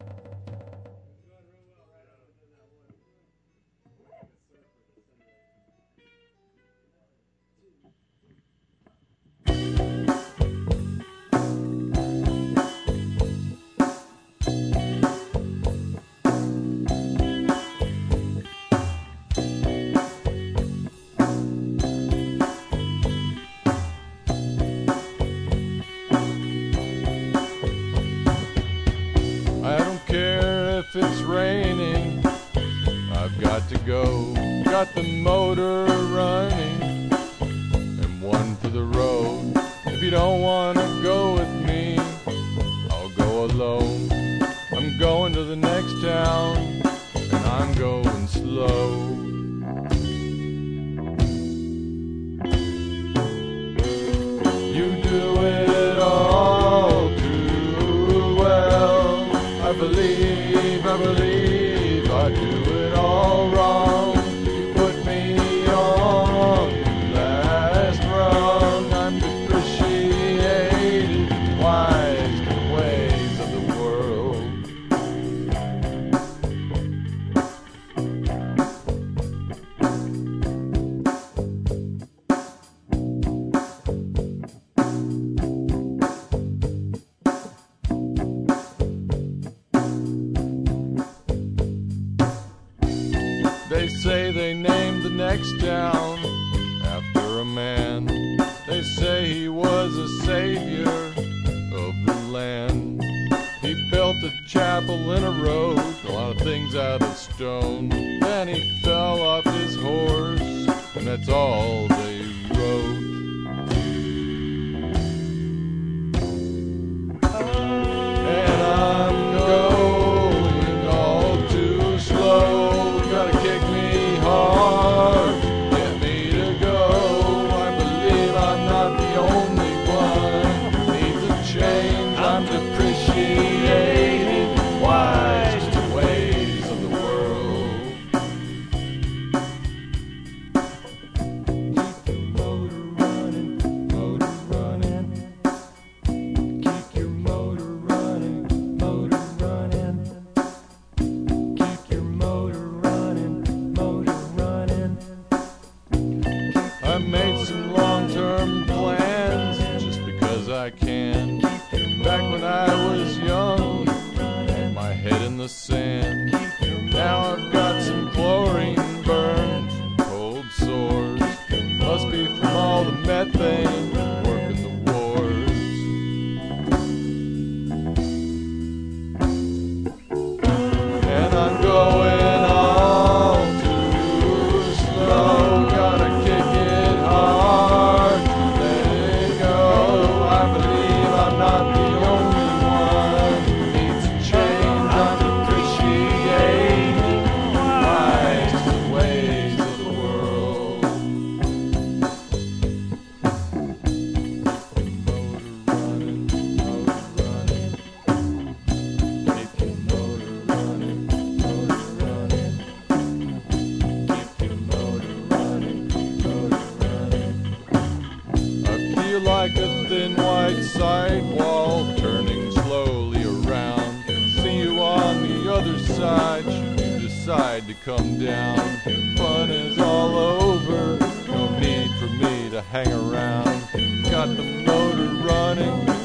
I don't care if it's raining, I've got to go. Got the motor running and one for the road. If you don't want to go with me, I'll go alone. I'm going to the next town and I'm going slow. You do it all too well. I believe I do it all wrong. You put me on the last rung. I'm depreciated, wise to the ways of the world. They say they named the next town after a man. They say he was a savior of the land. He built a chapel in a road, a lot of things out of stone. Then he fell off his horse, and that's all they wrote. And I'm going all too slow. Gotta kick me hard, get me to go. I believe I'm not the only one who needs a change. I'm depreciated, wise to the ways of the world. Keep your motor running, motor running. Keep your motor running, motor running. Keep your motor running, motor running. I made some long-term plans just because I can. Back when I was young, had my head in the sand. Now I've got some chlorine burns, cold sores. Must be from all the methane working the wars. And I'm going all too slow. Gotta kick it hard, let it go. I believe I'm not the only one who needs a change. I'm depreciated, wise to the ways of the world. Motor running, motor running. Keep your motor running, motor running. Keep your motor running, motor running. I feel like a thin white sidewall turning slowly around. See you on the other side, should you decide to come down. Fun is all over, no need for me to hang around. Got the motor running,